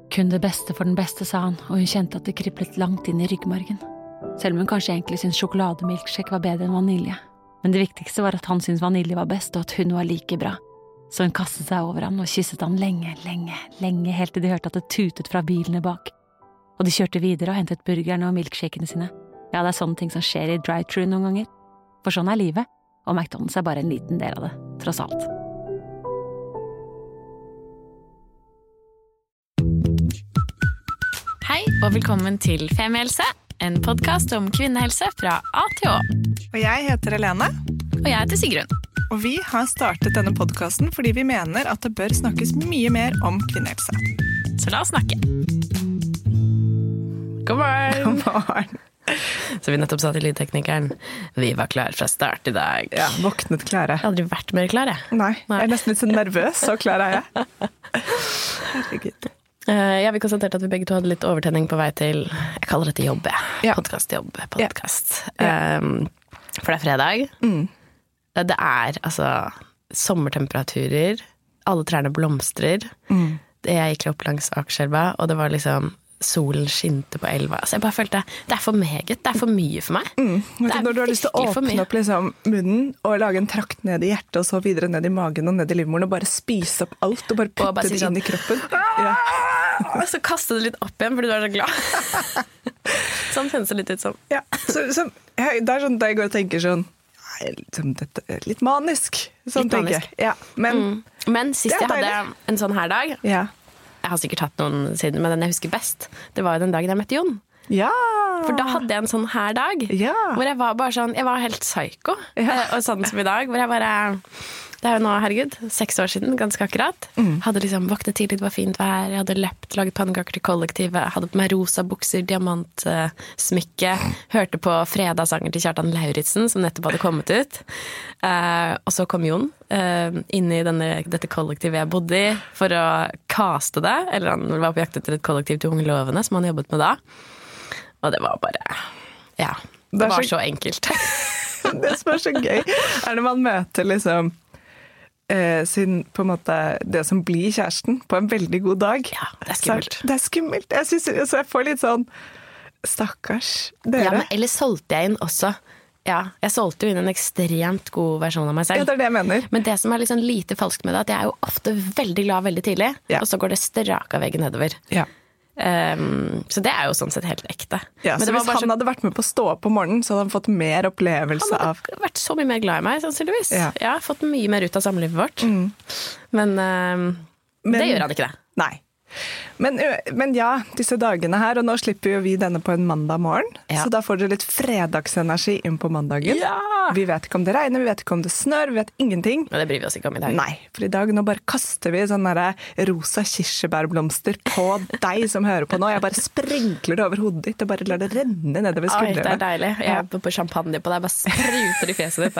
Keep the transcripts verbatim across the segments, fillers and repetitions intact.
Kun det beste for den beste, sa han, og hun kjente at det kriblet langt inn i ryggmargen. Selv om hun kanskje egentlig syntes sjokolademilkshake var bedre enn vanilje. Men det viktigste var at han syntes vanilje var best, og at hun var like bra. Så hun kastet seg over han og kysset han lenge, lenge, lenge, helt til de hørte at det tutet fra bilene bak. Og de kjørte videre og hentet burgerne og milkshakene sine. Ja, det er sånne ting som skjer i drive-thru noen ganger. For sånn er livet, og McDonald's er bare en liten del av det, tross alt. Hei, og velkommen til Femihelse, en podcast om kvinnehelse fra A til Å. Og jeg heter Helene. Og jeg heter Sigrun. Og vi har startet denne podcasten fordi vi mener at det bør snakkes mye mer om kvinnehelse. Så la oss snakke. God morgen! God morgen. Så vi nettopp sa til lydteknikeren, vi var klar fra start i dag. Ja, våknet klare. Jeg har aldri vært mer klar, jeg. Nei, jeg er nesten litt så nervøs, så klar er jeg. Herregud. Uh, ja, vi konstaterte at vi begge to hadde litt overtenning på vei til, jeg kaller dette jobb, ja. podcast, jobb, podcast. Ja. Um, for det er fredag. Mm. Det er, altså, sommertemperaturer, alle trærne blomstrer. Mm. Jeg gikk opp langs Akerselva, og det var liksom, solen skinte på elva. Altså, jeg bare følte, det er for meget, det er for mye for meg. Mm. Vet du, når du har lyst til å åpne opp liksom, munnen, og lage en trakt ned i hjertet, og så videre ned i magen og ned i livmoren, og bare spise opp alt, og bare putte og bare det sånn, inn i kroppen. Ja. Og så kaste det litt opp igjen, fordi du er så glad. Sånn kjennes det litt ut som. Ja, så, så, det er sånn da jeg går og tenker sånn, liksom, dette er litt manisk. Sånn litt tenker jeg. Ja, men, mm. men sist jeg hadde en sånn her dag, ja. Jeg har sikkert hatt noen siden, men den jeg husker best, det var jo den dagen jeg møtte Jon. Ja. For da hadde jeg en sånn her dag, ja. Hvor jeg var bare sånn, jeg var helt psyko. Ja. Og sånn som i dag, hvor jeg bare... Det er jo nå, herregud, seks år siden, ganske akkurat. Mm. Hadde liksom våknet tidlig, det var fint vær, jeg hadde løpt, laget pannekaker til kollektivet, hadde på meg rosa bukser, diamantsmykke, uh, hørte på fredagssanger til Kjartan Lauritsen, som nettopp hadde kommet ut. Uh, og så kom Jon uh, inn i denne, dette kollektivet jeg bodde i, for å kaste det, eller han var på jakt etter et kollektiv til Unge Lovende, som han jobbet med da. Og det var bare, ja, det, det var så, så enkelt. Det som er så gøy, er når man møter liksom Eh, sin, på en måte, det som blir kjæresten på en veldig god dag. Ja, det er skummelt. Så, det er skummelt. Jeg, synes, så jeg får litt sånn, stakkars dere. Ja, men eller solgte jeg inn også. Ja, jeg solgte jo inn en ekstremt god versjon av meg selv. Ja, det er det jeg mener. Men det som er litt sånn lite falskt med det, at jeg er jo ofte veldig glad veldig tidlig, ja. Og så går det strak av veggen nedover. Ja. Um, så det er jo sånn sett helt ekte. Ja, men så hvis han så... hadde vært med på å stå opp om morgenen, så hadde han fått mer opplevelse av... Han hadde vært så mye mer glad i meg, sannsynligvis. Ja. Jeg har fått mye mer ut av samlivet vårt. Mm. Men, um, men det gjør han ikke det. Nei. Men, men ja, disse dagene her, og nå slipper jo vi denne på en mandag morgen, ja. Så da får dere litt fredagsenergi inn på mandagen. Ja. Vi vet ikke om det regner, vi vet ikke om det snør, vi vet ingenting. Men det bryr vi oss ikke om i dag. Nei, for i dag nå bare kaster vi sånne der rosa kirsebærblomster på deg som hører på nå. Jeg bare sprinkler det over hodet ditt og bare lar det renne nedover skuldrene. Oi, det er deilig. Jeg er på champagne på deg, bare spruter i fjeset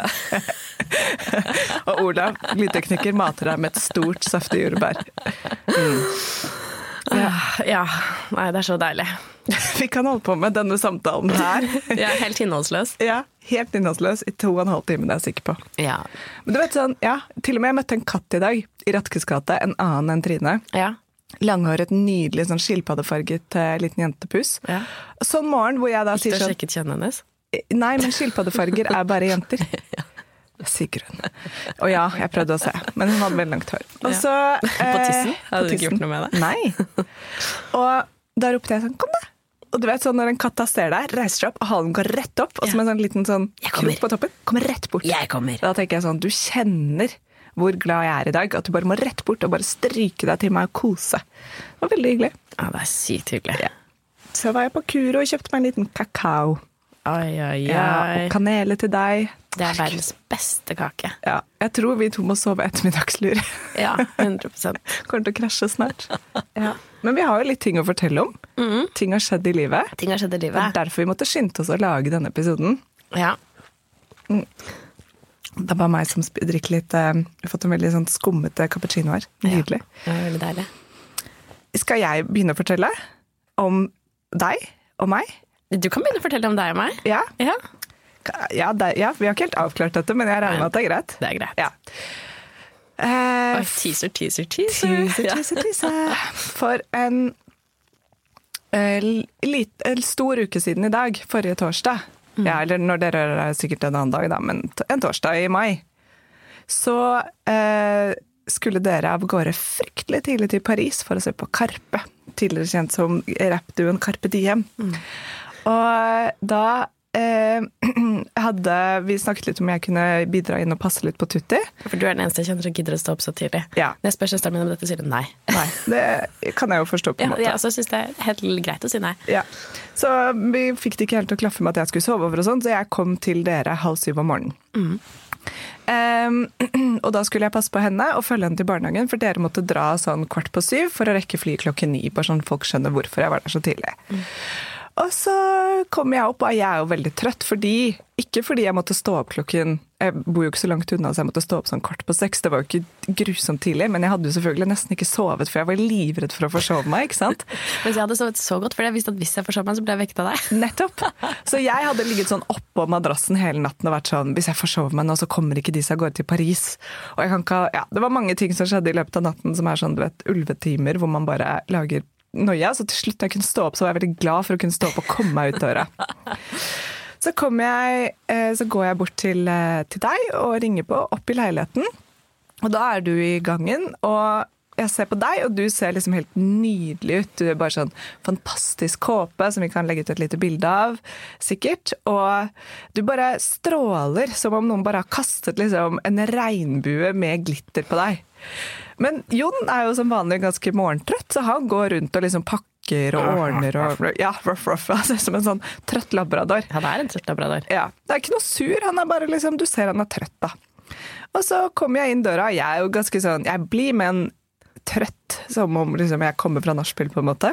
ditt. Og Olav, lydtekniker, mater deg med et stort, saftig jordbær. Mm. Ja. ja, nei, det er så deilig. Vi kan holde på med denne samtalen her. Ja, helt innholdsløs. Ja, helt innholdsløs i to og en halv time, det er jeg sikker på. Ja. Men du vet sånn, ja, til og med jeg møtte en katt i dag i Ratkes gate, en annen enn Trine. Ja. Langhåret, nydelig, sånn skilpaddefarget uh, liten jentepus. Ja. Sånn morgen hvor jeg da Ikke sier sånn... Ikke sjekket kjønnet hennes? Nei, men skilpaddefarger er bare jenter. Ja. Sigrun. Og ja, jeg prøvde å se, men hun hadde veldig langt hår. Og så, ja. På tissen? Eh, Hadde du ikke gjort noe med det? Nei. Og da ropte jeg sånn, kom da! Og du vet sånn, når en katta ser deg, reiser seg opp, og halen går rett opp, og som en sånn liten sånn krok på toppen, kommer rett bort. Jeg kommer. Da tenker jeg sånn, du kjenner hvor glad jeg er i dag, at du bare må rett bort og bare stryke deg til meg og kose. Det var veldig hyggelig. Ja, det er sykt hyggelig. Ja. Så var jeg på Kuro og kjøpte meg en liten kakao. Oi, oi, oi. Ja, og kanele til deg. Det er verdens beste kake. Ja, jeg tror vi to må sove ettermiddagslur. Ja, hundre prosent. Kommer til å krasje snart. Ja. Men vi har jo litt ting å fortelle om. Mm. Ting har skjedd i livet. Ting har skjedd i livet. Det er derfor vi måtte skynde oss å lage denne episoden. Ja. Mm. Det er bare meg som drikker litt, vi har fått en veldig sånn skummete cappuccino her. Nydelig. Ja, det er veldig deilig. Skal jeg begynne å fortelle om deg og meg? Du kan begynne å fortelle om deg og meg. Ja. Ja. Ja, det, ja, vi har ikke helt avklart dette, men jeg regner med at det er greit. Det er greit. Ja. Eh, Oi, teaser, teaser, teaser. Teaser, teaser, teaser. For en uh, lit, en stor uke siden i dag, forrige torsdag, mm. ja, eller når dere er sikkert en annen dag da, men en torsdag i mai, så uh, skulle dere av gårde fryktelig tidlig til Paris for å se på Carpe, tidligere kjent som rappduen Carpe Diem. Mm. Og da eh, hadde vi snakket litt om jeg kunne bidra inn og passe litt på Tutti. For du er den eneste jeg kjenner som gidder å stå opp så tidlig. Ja. Når jeg spør søsteren min om dette, sier du nei. Nei, det kan jeg jo forstå på en ja, måte. Jeg også synes det er helt greit å si nei. Ja. Så vi fikk det ikke helt til å klaffe med at jeg skulle sove over og sånn, så jeg kom til dere halv syv om morgenen. Mm. Um, og da skulle jeg passe på henne og følge henne til barnehagen, for dere måtte dra sånn kvart på syv for å rekke fly klokken ni, bare sånn folk skjønner hvorfor jeg var der så tidlig. Mm. Og så kom jeg opp, og jeg er jo veldig trøtt, fordi, ikke fordi jeg måtte stå opp klokken, jeg bor jo ikke så langt unna, så jeg måtte stå opp sånn kvart på seks, det var jo ikke grusomt tidlig, men jeg hadde jo selvfølgelig nesten ikke sovet, for jeg var livredd for å forsove meg, ikke sant? Men jeg hadde sovet så godt, for jeg visste at hvis jeg forsov meg, så ble jeg vekket av deg. Nettopp. Så jeg hadde ligget sånn oppå madrassen hele natten og vært sånn, hvis jeg forsover meg nå, så kommer ikke de seg av gårde til Paris. Og jeg kan ikke, ja, det var mange ting som skjedde i løpet av natten, som er sånn, du vet, ulvetimer, hvor man bare lager noia, så til slutt jeg kunne stå opp, så var jeg veldig glad for å kunne stå opp og komme meg ut døra. Så kommer jeg, så går jeg bort til, til deg og ringer på opp i leiligheten, og da er du i gangen, og jeg ser på deg, og du ser liksom helt nydelig ut. Du er bare sånn fantastisk kåpe, som vi kan legge ut et lite bilde av, sikkert, og du bare stråler, som om noen bare har kastet liksom en regnbue med glitter på deg. Men Jon er jo som vanlig ganske morgentrøtt, så han går rundt og liksom pakker og ordner og ja, ruff, ruff, han ser som en sånn trøtt labrador. Han er en trøtt labrador. Ja, det er ikke noe sur, han er bare liksom, du ser han er trøtt da. Og så kommer jeg inn døra, jeg er jo ganske sånn, jeg blir med en trøtt, som om liksom jeg kommer fra nachspiel på en måte.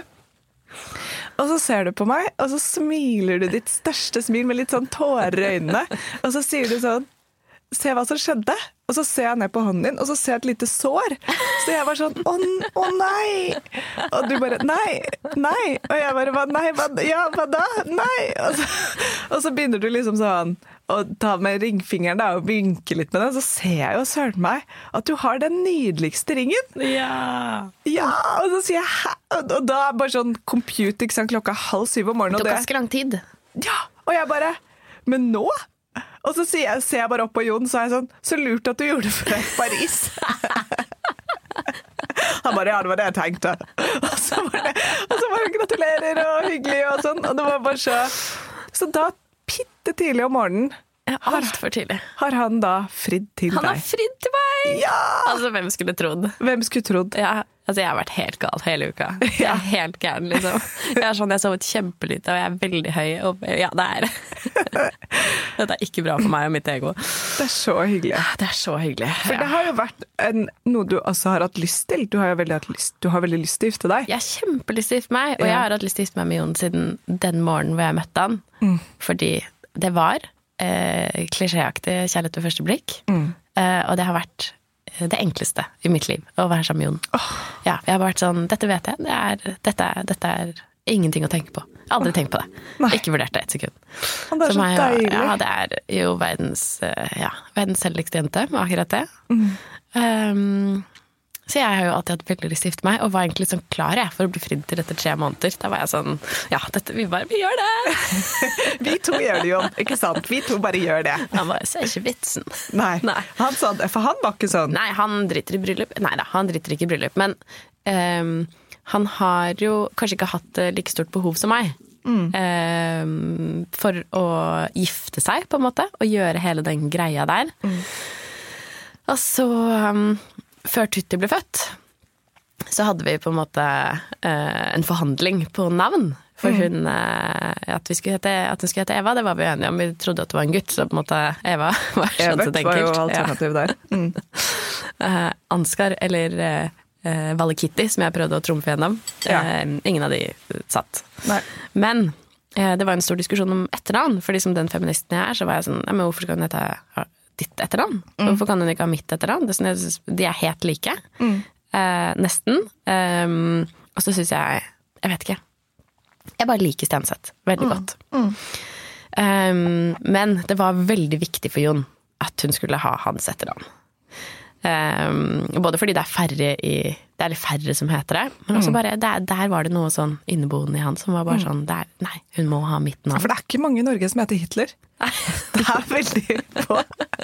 Og så ser du på meg, og så smiler du ditt største smil med litt sånn tårer i øynene, og så sier du sånn, se hva som skjedde. Og så ser jeg ned på hånden din, og så ser jeg et lite sår. Så jeg var sånn, å, å nei! Og du bare, nei, nei. Og jeg bare, hva, nei, hva, ja, hva da? Nei! Og så, og så begynner du liksom sånn, å ta med ringfingeren da, og vinke litt med den, så ser jeg jo søren meg at du har den nydeligste ringen. Ja! Ja, og så sier jeg, hæ? Og da er bare sånn compute, ikke sant, klokka halv syv om morgenen. Det tok ganske lang tid. Ja, og jeg bare, men nå? Og så ser jeg, ser jeg bare opp på Jon, så er jeg sånn, så lurt at du gjorde det fra Paris. Han bare, ja, det var det jeg tenkte. Og så var det, og så var det gratulerer og hyggelig og sånn, og det var bare så... Så da, pitte tidlig om morgenen, har, alt for tidlig. Har han da fridd til han deg? Han har fridd til meg! Ja! Altså, hvem skulle trodd? Hvem skulle trodd? Ja, altså jeg har vært helt gal hele uka. Jeg er helt gæren, liksom. Jeg er sånn, jeg har sovet kjempelite, og jeg er veldig høy, og ja, det er... Dette er ikke bra for meg og mitt ego. Det er så hyggelig. Det er så hyggelig. For ja. Det har jo vært en, noe du også har hatt lyst til. Du har jo veldig, hatt lyst, du har veldig lyst til å gifte deg. Jeg har kjempelyst til å gifte meg, og ja. Jeg har hatt lyst til å gifte meg med Jon siden den morgenen hvor jeg møtte han. Mm. Fordi det var eh, klisjéaktig kjærlighet ved første blikk, mm. eh, og det har vært det enkleste i mitt liv, å være sammen med Jon. Oh. Ja, jeg har vært sånn, dette vet jeg, det er, dette, er, dette er ingenting å tenke på. Jeg har aldri tenkt på det. Nei. Ikke vurdert det et sekund. Og det er så, så deilig. Ja, det er jo verdens, ja, verdens heldigste jente, med akkurat det. Mm. Um, så jeg har jo alltid hatt veldig lyst til å gifte meg, og var egentlig sånn klar jeg, for å bli fridd til etter tre måneder. Da var jeg sånn, ja, dette, vi bare, vi gjør det! Vi to gjør det jo, ikke sant? Vi to bare gjør det. Han bare, ser ikke vitsen. Nei, Nei. Han sa det, for han var ikke sånn. Nei, han driter i bryllup. Nei da, han driter ikke i bryllup, men... Um, han har jo kanskje ikke hatt like stort behov som meg mm. eh, for å gifte seg, på en måte, og gjøre hele den greia der. Mm. Og så, um, før Tutti ble født, så hadde vi på en måte eh, en forhandling på navn. For mm. hun, eh, at, vi skulle hete, at hun skulle hete Eva, det var vi enige om. Vi trodde at det var en gutt, så på en måte Eva var skjønt så enkelt. Evert var jo alternativ ja. Der. Mm. eh, Ansgar, eller... Eh, Uh, Valle Kitty, som jeg prøvde å trumfe gjennom. Ja. Uh, ingen av de satt. Nei. Men uh, det var en stor diskusjon om etternavn, fordi som den feministen jeg er, så var jeg sånn, ja, men hvorfor skal hun hete ditt etternavn? Mm. Hvorfor kan hun ikke ha mitt etternavn? De er helt like. Mm. Uh, nesten. Um, og så synes jeg, jeg vet ikke, jeg bare liker Stenseth veldig mm. godt. Mm. Um, men det var veldig viktig for Jon at hun skulle ha hans etternavn. Um, både fordi det er færre i det er litt færre som heter det. Men også bare, der, der var det noe sånn inneboende i han som var bare sånn, der, nei, hun må ha mitt navn. For det er ikke mange i Norge som heter Hitler. Det er veldig på.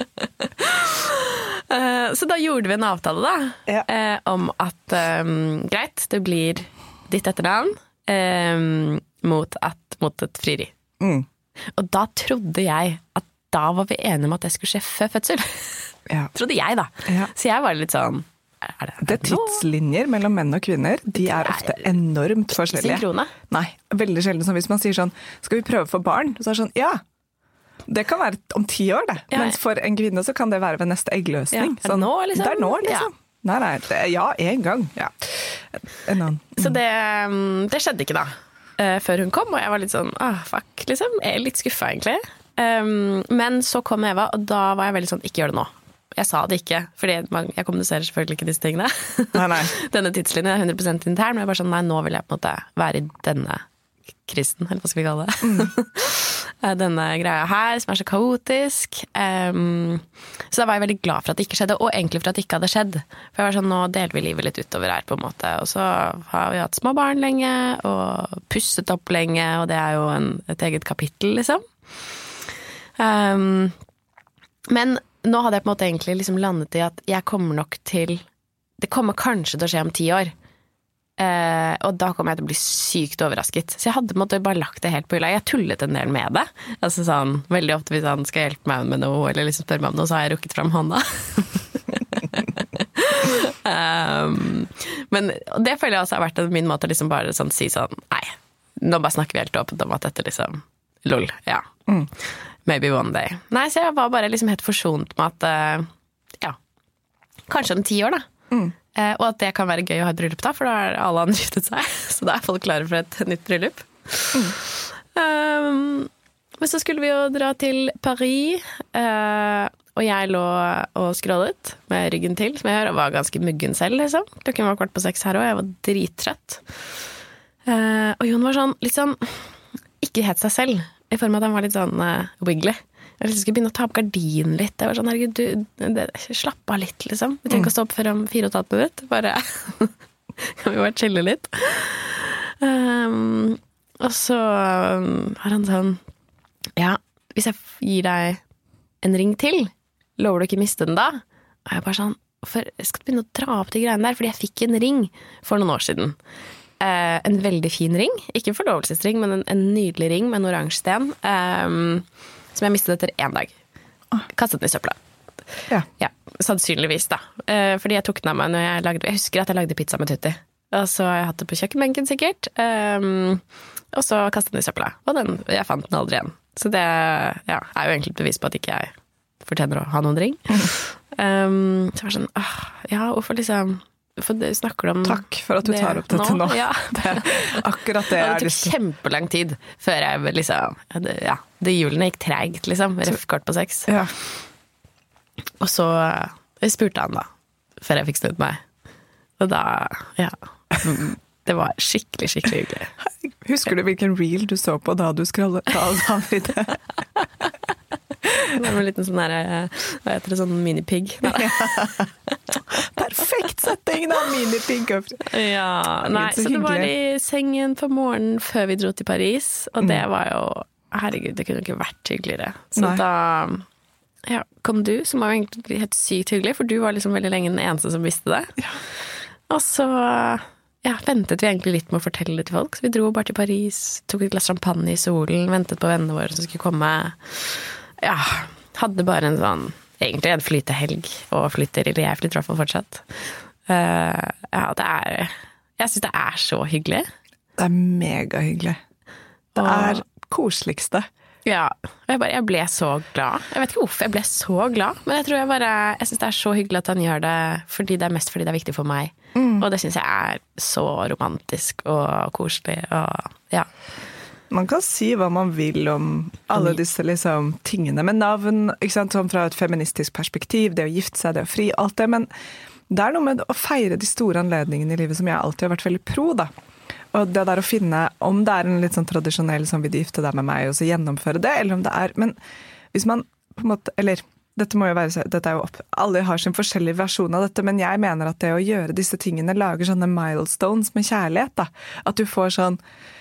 uh, så da gjorde vi en avtale da, ja. uh, om at um, greit, det blir ditt etternavn um, mot, at, mot et frieri. Mm. Og da trodde jeg at da var vi enige om at det skulle skje før fødsel. Ja. Trodde jeg da. Ja. Så jeg var litt sånn, Er det, er det, det tidslinjer mellom menn og kvinner, de er, er ofte enormt forskjellige. Synkrone? Nei, veldig sjelden. Som hvis man sier sånn, skal vi prøve for barn? Så er det sånn, ja, det kan være om ti år det. Ja, Mens for en kvinne så kan det være ved neste eggløsning. Ja. Er det nå, liksom? Det er nå, liksom. Ja. Nei, nei, det, ja, en gang. Ja. En annen. Så det, det skjedde ikke da, uh, før hun kom, og jeg var litt sånn, ah, fuck, liksom. Jeg er litt skuffet egentlig. Um, men så kom Eva, og da var jeg veldig sånn, ikke gjør det nå. Jeg sa det ikke, fordi jeg kommuniserer selvfølgelig ikke disse tingene. Nei, nei. Denne tidslinjen er hundre prosent intern, men jeg bare sånn, nei, nå vil jeg på en måte være i denne krisen, eller hva skal vi kalle det? Mm. Denne greia her, som er så kaotisk. Um, så da var jeg veldig glad for at det ikke skjedde, og egentlig for at det ikke hadde skjedd. For jeg var sånn, nå deler vi livet litt utover her på en måte, og så har vi hatt små barn lenge, og pusset opp lenge, og det er jo en, et eget kapittel, liksom. Um, men nå hadde jeg på en måte egentlig liksom landet i at jeg kommer nok til, det kommer kanskje til å skje om ti år, eh, og da kommer jeg til å bli sykt overrasket. Så jeg hadde på en måte bare lagt det helt på hylla. Jeg tullet en del med det. Altså sånn, veldig ofte hvis han skal hjelpe meg med noe, eller liksom spørre meg om noe, så har jeg rukket frem hånda. um, men det føler jeg også har vært min måte å liksom bare sånn, si sånn, nei, nå bare snakker vi helt åpent om at dette liksom, lol, ja. Mm. Maybe one day. Nei, så jeg var bare liksom helt forsont med at, uh, ja, kanskje om ti år da. Mm. Uh, og at det kan være gøy å ha et bryllup da, for da har alle andre giftet seg. Så da er folk klare for et nytt bryllup. Mm. Um, men så skulle vi jo dra til Paris, uh, og jeg lå og scrollet med ryggen til, som jeg gjør, og var ganske muggen selv, liksom. Klokken var kvart på seks her også, jeg var drittrøtt. Uh, og Jon var sånn, litt sånn, ikke helt seg selv. I form av at han var litt sånn uh, wiggly. Jeg liksom skulle begynne å ta opp gardinen litt. Jeg var sånn, herregud, du, det, slapp av litt, liksom. Vi trenger ikke å stå opp før om fire og et halvt minutt. Bare kan vi bare chille litt. Um, og så um, har han sånn, ja, hvis jeg gir deg en ring til, lover du ikke miste den da? Og jeg bare sånn, for jeg skal begynne å dra opp de greiene der, fordi jeg fikk en ring for noen år siden. Uh, en veldig fin ring, ikke en forlovelsesring, men en, en nydelig ring med en oransje sten, um, som jeg mistet etter en dag. Kastet den i søpla. Ja. Ja, sannsynligvis da. Uh, fordi jeg tok den av meg når jeg lagde, jeg husker at jeg lagde pizza med tutti. Og så har jeg hatt det på kjøkkenbenken sikkert, um, og så kastet den i søpla. Og den, jeg fant den aldri igjen. Så det ja, er jo egentlig et bevis på at ikke jeg fortjener å ha noen ring. Um, så jeg var sånn, åh, ja, hvorfor liksom... For det snakker om Takk for at du tar opp dette nå. nå. Ja. Det, akkurat det er det tok kjempelang tid før jeg liksom, ja, det julene gikk tregt liksom, røff kort på seks. Ja. Og så jeg spurte han da, før jeg fikk snudd meg. Og da, ja, det var skikkelig, skikkelig hyggelig. Husker du hvilken reel du så på da du scrollet da han i det? Det var en liten sånn der, hva heter det, sånn minipig. Perfekt setting da, minipig. Ja, nei, så, så det var i sengen på morgenen før vi dro til Paris, og det var jo, herregud, det kunne ikke vært hyggeligere. Så nei. Da ja, kom du, som var egentlig helt sykt hyggelig, for du var liksom veldig lenge den eneste som visste det. Ja. Og så ja, ventet vi egentlig litt med å fortelle det til folk, så vi dro bare til Paris, tok et glass champagne i solen, ventet på vennene våre som skulle komme. Ja, hadde bare en sånn, egentlig en flytehelg, og flytter, eller jeg flytter i hvert fall fortsatt. Uh, ja, det er, jeg synes det er så hyggelig. Det er mega hyggelig. Det er koseligste. Ja, jeg, bare, jeg ble så glad. Jeg vet ikke hvorfor jeg ble så glad, men jeg tror jeg bare, jeg synes det er så hyggelig at han gjør det, fordi det er mest fordi det er viktig for meg. Mm. Og det synes jeg er så romantisk og koselig, og ja. Man kan si hva man vil om alle disse liksom, tingene med navn, ikke sant? Sånn fra et feministisk perspektiv, det å gifte seg, det å fri, alt det, men det er noe med å feire de store anledningene i livet som jeg alltid har vært veldig pro, da. Og det der å finne, om det er en litt sånn tradisjonell som vil gifte deg med meg, og så gjennomføre det, eller om det er, men hvis man på en måte, eller dette må jo være, dette er jo opp, alle har sin forskjellige versjon av dette, men jeg mener at det å gjøre disse tingene lager sånne milestones med kjærlighet, da. At du får sånn,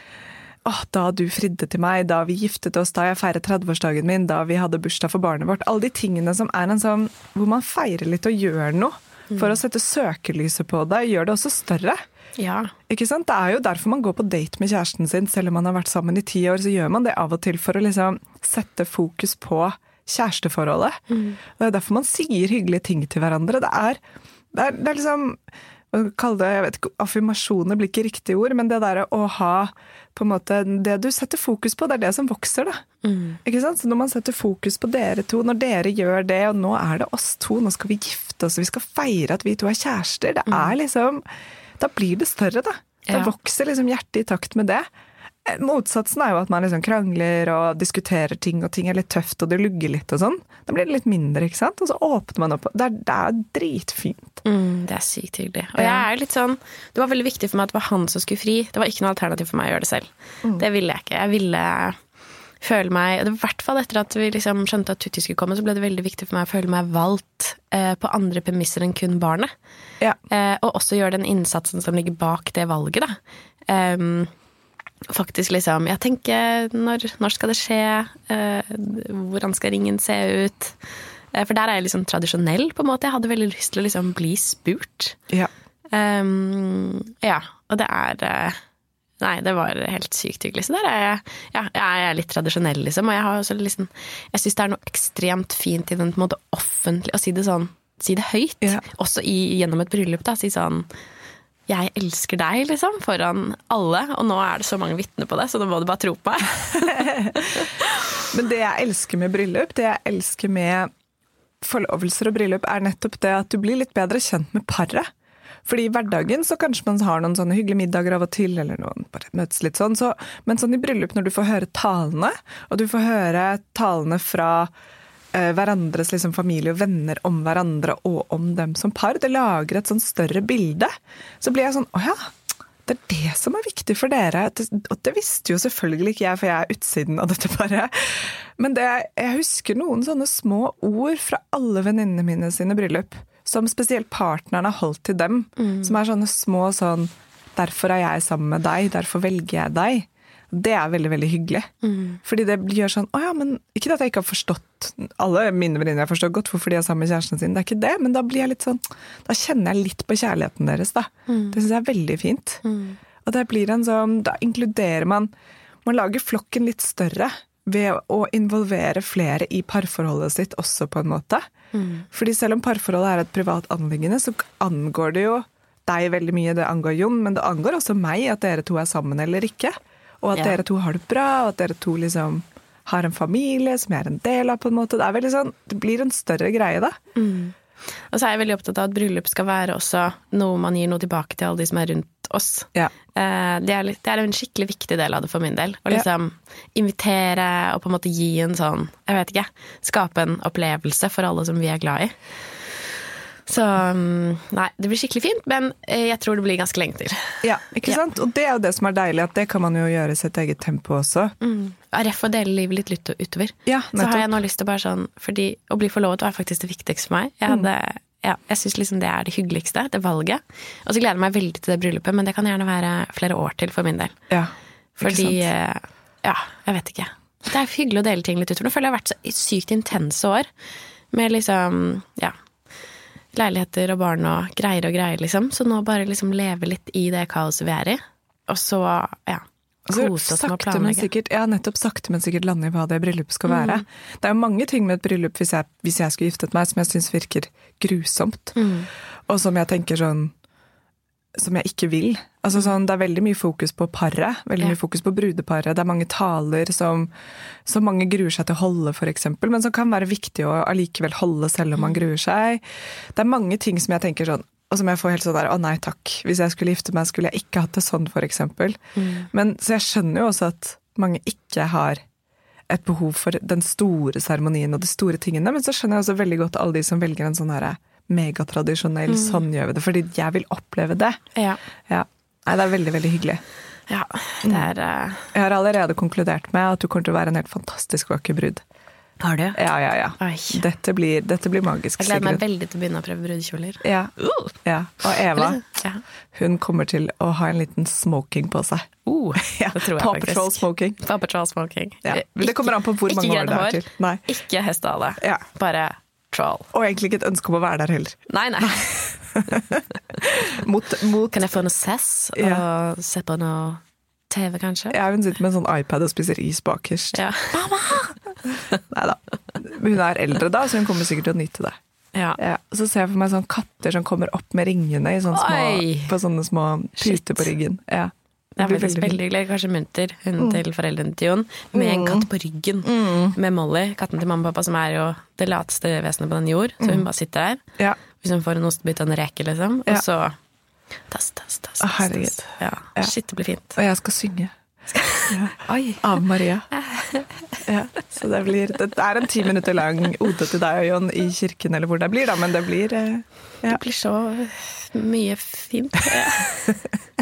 åh, da du fridde til meg, da vi giftet oss, da jeg feiret trettiårsdagen min, da vi hadde bursdag for barnet vårt. Alle de tingene som er en sånn, hvor man feirer litt og gjør noe, for å sette søkelyset på det, gjør det også større. Ja. Ikke sant? Det er jo derfor man går på date med kjæresten sin, selv om man har vært sammen i ti år, så gjør man det av og til for å liksom sette fokus på kjæresteforholdet. Mm. Det er derfor man sier hyggelige ting til hverandre. Det er, det er, det er liksom, hva kaller det, jeg vet ikke, affirmasjoner blir ikke riktig ord, men det der å ha på en måte, det du setter fokus på, det er det som vokser da. Mm. Ikke sant? Så når man setter fokus på dere to, når dere gjør det, og nå er det oss to, nå skal vi gifte oss, vi skal feire at vi to er kjærester, det er liksom, da blir det større da. Da ja. Vokser liksom hjertet i takt med det. Motsatsen er jo at man liksom krangler og diskuterer ting, og ting er litt tøft, og det lugger litt og sånn. Da blir det litt mindre, ikke sant? Og så åpner man opp. Det er, det er dritfint. Mm, det er sykt hyggelig. Og jeg er litt sånn, det var veldig viktig for meg at det var han som skulle fri. Det var ikke noe alternativ for meg å gjøre det selv. Mm. Det ville jeg ikke. Jeg ville føle meg, og det var i hvert fall etter at vi liksom skjønte at Tutti skulle komme, så ble det veldig viktig for meg å føle meg valgt eh, på andre premisser enn kun barnet. Ja. Eh, og også gjøre den innsatsen som ligger bak det valget, da. Um, faktisk liksom, jeg tenker når, når skal det skje, eh, hvordan skal ringen se ut, eh, for der er jeg liksom tradisjonell på en måte, jeg hadde veldig lyst til å liksom bli spurt. Ja. Um, ja, og det er, eh, nei, det var helt sykt hyggelig, så der er jeg, ja, jeg er litt tradisjonell liksom, og jeg har også liksom, jeg synes det er noe ekstremt fint i den på en måte offentlig, å si det sånn, si det høyt, ja. Også i, gjennom et bryllup da, si sånn, jeg elsker deg, liksom, foran alle, og nå er det så mange vittner på det, så nå må du bare tro på meg. Men det jeg elsker med bryllup, det jeg elsker med forlovelser og bryllup, er nettopp det at du blir litt bedre kjent med paret. Fordi i hverdagen så kanskje man har noen sånne hyggelige middager av og til, eller noen bare møtes litt sånn, så, men sånn i bryllup når du får høre talene, og du får høre talene fra hverandres liksom, familie og venner om hverandre og om dem som par, det lager et sånn større bilde. Så blir jeg sånn, åja, det er det som er viktig for dere. Og det visste jo selvfølgelig ikke jeg, for jeg er utsiden av dette paret. Men det, jeg husker noen sånne små ord fra alle venninnene mine sine bryllup, som spesielt partnerne har holdt til dem, mm. som er sånne små sånn, derfor er jeg sammen med deg, derfor velger jeg deg. Det er veldig, veldig hyggelig. Mm. Fordi det gjør sånn, åja, men ikke at jeg ikke har forstått, alle mine venninner har forstått godt hvorfor de er sammen med kjæresten sin, det er ikke det, men da blir jeg litt sånn, da kjenner jeg litt på kjærligheten deres da. Mm. Det synes jeg er veldig fint. Mm. Og det blir en sånn, da inkluderer man, man lager flokken litt større ved å involvere flere i parforholdet sitt også på en måte. Mm. Fordi selv om parforholdet er et privat anliggende, så angår det jo deg veldig mye, det angår Jon, men det angår også meg at dere to er sammen eller ikke. Og at ja. Dere to har det bra, og at dere to liksom har en familie som jeg er en del av på en måte. Det er veldig sånn, det blir en større greie da. Mm. Og så er jeg veldig opptatt av at bryllup skal være også noe man gir noe tilbake til alle de som er rundt oss. Ja. Det er, det er en skikkelig viktig del av det for min del. Å liksom ja. Invitere og på en måte gi en sånn, jeg vet ikke, skape en opplevelse for alle som vi er glad i. Så nei, det blir skikkelig fint, men jeg tror det blir ganske lenge til. Ja, ikke ja. Sant? Og det er jo det som er deilig, at det kan man jo gjøre i sitt eget tempo også. Mm. Ref å dele livet litt litt utover. Ja, så har jeg nå lyst til bare sånn, fordi å bli forlovet var faktisk det viktigste for meg. Jeg hadde, mm. ja, jeg synes liksom det er det hyggeligste, det valget. Og så gleder jeg meg veldig til det bryllupet, men det kan gjerne være flere år til for min del. Ja, ikke fordi, sant? Ja, jeg vet ikke. Det er hyggelig å dele ting litt utover. Nå føler jeg har vært så sykt intense år, med liksom, ja, leiligheter og barn og greier og greier, liksom. Så nå bare liksom leve litt i det kaoset vi er i. Og så, ja, kose oss med å planlegge. Sikkert, ja, nettopp sakte, men sikkert lande i hva det bryllupet skal være. Mm. Det er jo mange ting med et bryllup, hvis jeg, hvis jeg skulle giftet meg, som jeg synes virker grusomt. Mm. Og som jeg tenker sånn, som jeg ikke vil. Altså sånn, det er veldig mye fokus på paret, veldig ja. Mye fokus på brudeparet. Det er mange taler som, som mange gruer seg til å holde, for eksempel, men som kan være viktig å allikevel holde selv om man gruer seg. Det er mange ting som jeg tenker sånn, og som jeg får helt sånn der, å nei takk, hvis jeg skulle gifte meg, skulle jeg ikke hatt det sånn, for eksempel. Mm. Men så jeg skjønner jo også at mange ikke har et behov for den store seremonien og de store tingene, men så skjønner jeg også veldig godt alle de som velger en sånn her megatradisjonell, mm. sånn gjør vi det, fordi jeg vil oppleve det. Ja. Ja. Nei, det er veldig, veldig hyggelig. Ja, det er... Uh... Jeg har allerede konkludert med at du kommer til å være en helt fantastisk vakker brud. Har du? Ja, ja, ja. Oi. Dette blir, dette blir magisk, Jeg gleder meg Sigrid. veldig til å begynne å prøve brudekjoler. Ja. Uh. ja. Og Eva, Ja. hun kommer til å ha en liten smoking på seg. Uh, Ja, det tror jeg Paw faktisk. Patrol smoking. Paw Patrol smoking. Ja. Men det kommer an på hvor Ikke mange år det grønne er til. Nei. Ikke hestehale. Ja. Bare troll. Og egentlig ikke et ønske om å være der heller. Nei, nei. Mot, mot Kan jeg få noe sess og Ja. se på noe T V, kanskje? ja, hun sitter med en sånn iPad og spiser is bakerst. Ja. Neida. Hun er eldre da, så hun kommer sikkert til å nyte det. Ja. Ja. Så ser jeg for meg sånne katter som kommer opp med ringene i sånne små, Oi. på sånne små Shit. puter på ryggen. Ja. Det er blir faktisk veldig veldig hyggelig. Kanskje Munter, hunden til foreldrene til Jon, med en katt på ryggen. Med Molly, katten til mamma og pappa, som er jo det lateste vesenet på den jord. Så hun bare sitter der. Ja. Hvis hun får en ostebit og en reke, liksom. Ja. Og så tass, tass, tass. Å, herregud. tass. Ja. Ja. Shit, det blir fint. Og jeg skal synge. Ja. Oi. Av Maria. Ja. Så det blir Det er en ti minutter lang ode til deg og Jon i kirken, eller hvor det blir, da, men det blir eh, ja. Det blir så mye fint. Ja.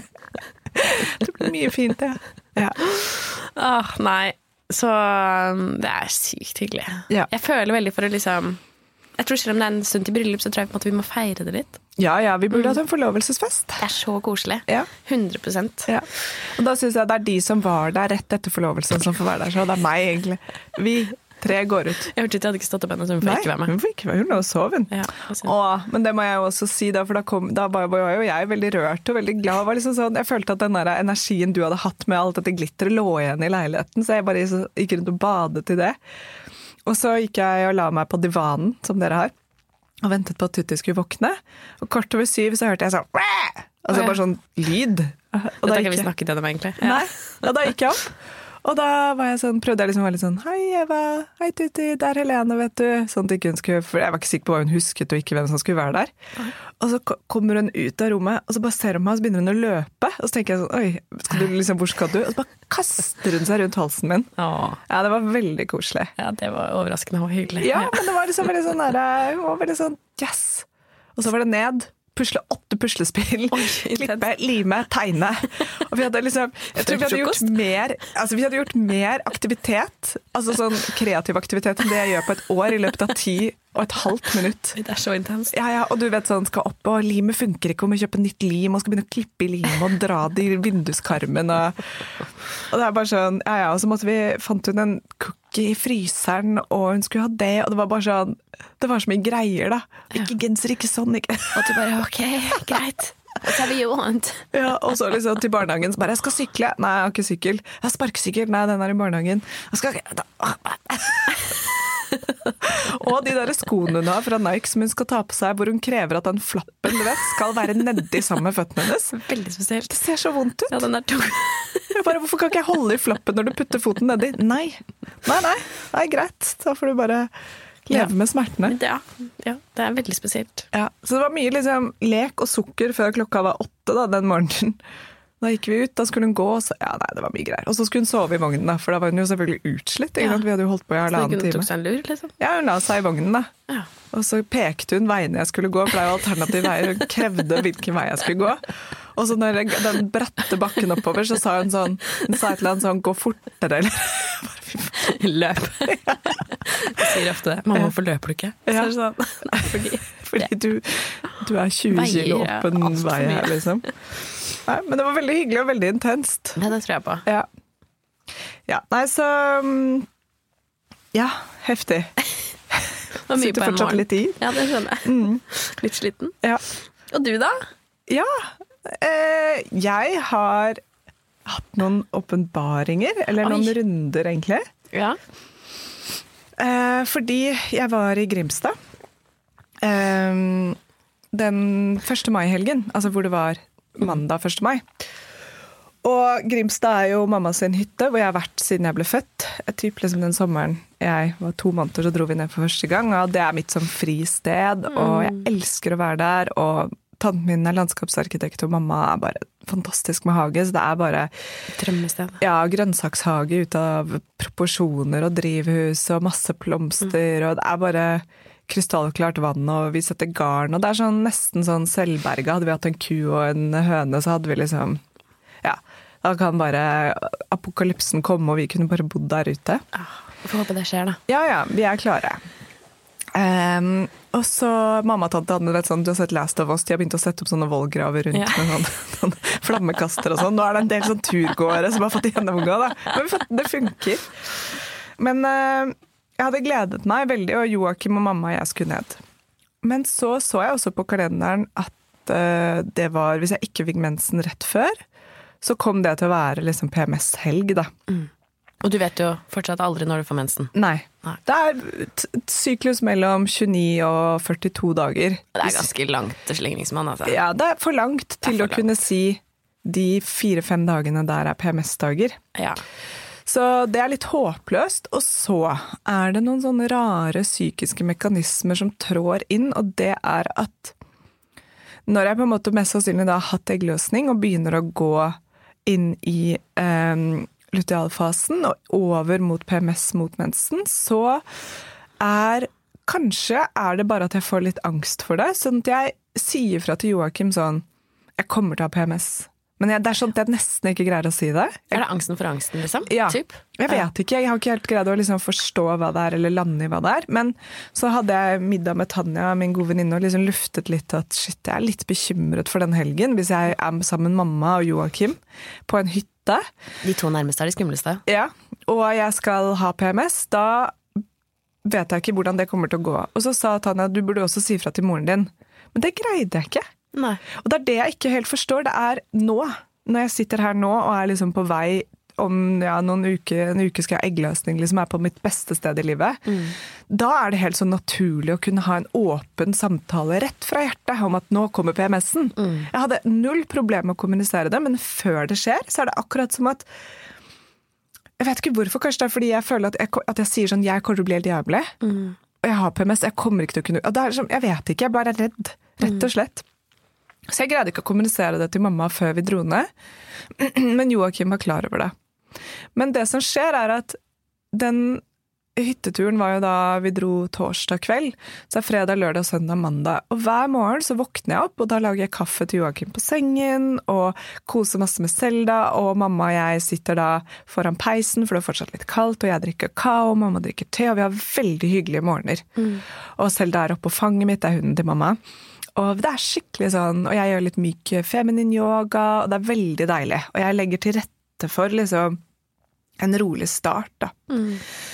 Det blir mye fint, ja. ja. Åh, nei. Så um, det er sykt hyggelig. Ja. Jeg føler veldig for å liksom Jeg tror selv om det er en stund til bryllup, så tror jeg på en måte vi må feire det litt. Ja, ja, vi burde hatt en forlovelsesfest. Det er så koselig. Ja. hundre prosent. Ja. Og da synes jeg det er de som var der rett etter forlovelsen som får være der, så det er meg egentlig. Vi tre går ut. Jeg hørte ikke, jeg hadde ikke stått opp ennå, så hun får ikke være med. hun får ikke være med, hun lå og sov hun. Ja, altså. Åh, men det må jeg jo også si da, for da, kom, da var var jo jeg veldig rørt og veldig glad. Var liksom sånn, jeg følte at den der energien du hadde hatt med alt dette glitteret lå igjen i leiligheten, så jeg bare så, gikk rundt og badet i det. Og så gikk jeg og la meg på divanen, som dere har, og ventet på at Tutti skulle våkne. Og kort over syv så hørte jeg sånn Wah! Altså Å, ja. bare sånn lyd. Og Dette da har ikke gikk vi jeg- snakket gjennom, egentlig. Nei, og da gikk jeg opp. Og da var jeg sånn, prøvde jeg liksom å være litt sånn Hei Eva, hei Tutti, det er Helene, vet du. Sånn at ikke hun skulle, for jeg var ikke sikker på hva hun husket og ikke hvem som skulle være der. Og så ko- kommer hun ut av rommet, og så bare ser hun meg, og så begynner hun å løpe. Og så tenker jeg sånn, oi, skal du liksom, hvor skal du? Og så bare kaster hun seg rundt halsen min. Åh. Ja, det var veldig koselig. Ja, det var overraskende og hyggelig. Ja, men det var liksom veldig sånn der, hun var veldig sånn, yes. Og så var det ned. Pusle åtte puslespill, klippe, lime, tegne. Og vi hadde liksom, jeg tror vi hadde gjort mer, altså vi hadde gjort mer aktivitet, altså sånn kreativ aktivitet enn det jeg gjør på et år i løpet av ti og et halvt minutt. Det er så intenst. Ja, ja, og du vet sånn, skal opp, og limet funker ikke, og må kjøpe nytt lim, og skal begynne å klippe i lim, og dra det i vinduskarmen, og, og det er bare sånn, ja, ja, og så måtte vi, fant hun en cookie i fryseren, og hun skulle ha det, og det var bare sånn, det var så mye greier da. Ikke genser, ikke sånn, ikke. Og du bare, ok, greit. What have you want? Ja, og så liksom til barnehagen, så bare, jeg skal sykle. Nei, jeg har ikke sykkel. Jeg har sparkesykkel. Nei, den er i barnehagen. Jeg skal ikke... Og de der skoene hun har fra Nike som hun skal ta på seg, hvor hun krever at den flappen, du vet, skal være nedi sammen med føttene hennes. Veldig spesielt. Det ser så vondt ut. Ja, den er tung. Jeg bare, hvorfor kan ikke jeg holde i flappen når du putter foten nedi? Nei. Nei, nei. Nei, greit. Da får du bare leve Ja. med smertene. Ja, ja, det er veldig spesielt. Ja. Så det var mye liksom lek og sukker før klokka var åtte da, den morgenen. Da gikk vi ut, da skulle hun gå, og så, ja nei, det var mye greier. Og så skulle hun sove i vognen da, for da var hun jo selvfølgelig utslitt, ikke Ja. sant? Vi hadde jo holdt på i Så halvannen hun tok time. seg en lur, liksom. Ja, hun la seg i vognen da. Ja. Og så pekte hun veiene jeg skulle gå, for det er jo alternative veier, hun krevde hvilken vei jeg skulle gå. Og så når jeg- den bratte bakken oppover, så sa hun sånn, hun sa et eller annet sånn, gå fortere, eller? Løp. Jeg sier ofte det. Mamma, hvorfor løper du ikke? Så Ja. er det sånn, nei, fordi Fordi du, du er tjue Veier kilo er opp en alt for vei her, mye. liksom. Nei, men det var veldig hyggelig og veldig intenst. Ja, det tror jeg på. Ja. Ja, nei, så mm, ja, heftig. Det var mye Sitter på en fortsatt morgen. litt i. Ja, det skjønner jeg. Litt sliten. Ja. Og du da? Ja, eh, jeg har hatt noen åpenbaringer, eller Oi. noen runder egentlig. Ja. Eh, fordi jeg var i Grimstad eh, den første mai-helgen, altså hvor det var mandag første mai. Og Grimstad er jo mamma sin hytte, hvor jeg har vært siden jeg ble født. Jeg typ liksom den sommeren jeg var to måneder, så dro vi ned for første gang, og det er mitt som fristed, og jeg elsker å være der, og tanten min er landskapsarkitekt, og mamma er bare fantastisk med hage, så det er bare Drømmested. ja, grønnsakshage ut av proporsjoner og drivhus og masse blomster, og det er bare krystallklart vann, og vi setter garn, og det er sånn nesten sånn selvberga. Hadde vi hatt en ku og en høne, så hadde vi liksom, ja, Da kan bare apokalypsen komme, og vi kunne bare bodd der ute. Vi får håpe det skjer, da. Ja, ja, vi er klare. Um, og så mamma og tante hadde, vet, sånn, du har sett Last of Us, de har begynt å sette opp sånne vollgraver rundt ja. med sånn, sånn flammekaster og sånn. Nå er det en del sånn turgåere som har fått gjennomgå, da. Men det funker. Men uh, jeg hadde gledet meg veldig, og Joakim og mamma og jeg skulle ned. Men så så jeg også på kalenderen at uh, det var, hvis jeg ikke fikk mensen rett før, så kom det til å være liksom P M S-helg, da. Mm. Og du vet jo fortsatt aldri når du får mensen. Nei. Nei. Det er et syklus mellom tjueni og førtito dager. Det er ganske langt til slingringsmann, altså. Ja, det er for langt til for å langt. kunne si de fire-fem dagene der er P M S-dager. Ja. Så det er litt håpløst, og så er det noen sånne rare psykiske mekanismer som trår inn, og det er at når jeg på en måte mest sannsynlig da har hatt eggløsning og begynner å gå inn i um, lutealfasen og over mot P M S mot mensen, så er kanskje er det bare at jeg får litt angst for det, sånn at jeg sier fra til Joakim sånn, jeg kommer til å ha P M S. Men jeg, det er sånn at jeg nesten ikke greier å si det. Jeg, er det angsten for angsten, liksom? Ja, typ? Jeg vet ikke. Jeg har ikke helt greid å liksom forstå hva det er, eller lande i hva det er. Men så hadde jeg middag med Tanja, min gode venninne, og liksom luftet litt at shit, jeg er litt bekymret for den helgen, hvis jeg er sammen med mamma og Joakim på en hytte. De to nærmeste er de skumleste. Ja, og jeg skal ha P M S, da vet jeg ikke hvordan det kommer til å gå. Og så sa Tanja, du burde også si fra til moren din. Men det greide jeg ikke. Nei. Og det er det jeg ikke helt forstår. Det er nå, når jeg sitter her nå og er liksom på vei om ja, noen uker, en uke skal jeg ha eggløsning, liksom er på mitt beste sted i livet, mm. da er det helt så naturlig å kunne ha en åpen samtale rett fra hjertet om at nå kommer P M S-en. Mm. Jeg hadde null problem med å kommunisere det, men før det skjer, så er det akkurat som at jeg vet ikke hvorfor, kanskje det er fordi jeg føler at jeg, at jeg sier sånn, jeg kommer til å bli helt jævlig, mm. og jeg har P M S, jeg kommer ikke til å kunne, og det er sånn, jeg vet ikke, jeg bare er redd, rett og slett. Så jeg greide ikke å kommunisere det til mamma før vi dro ned, men Joakim var klar over det. Men det som skjer er at den hytteturen var jo da vi dro torsdag kveld, så er fredag, lørdag, søndag, mandag. Og hver morgen så våkner jeg opp, og da lager jeg kaffe til Joakim på sengen, og koser masse med Zelda, og mamma og jeg sitter da foran peisen, for det er fortsatt litt kaldt, og jeg drikker kakao, mamma drikker te, og vi har veldig hyggelige morgener. Mm. Og Zelda er oppe på fanget mitt, det er hunden til mamma. Og det er skikkelig sånn, og jeg gjør litt myk feminin yoga, og det er veldig deilig. Og jeg legger til rette for liksom en rolig start, da. Mm.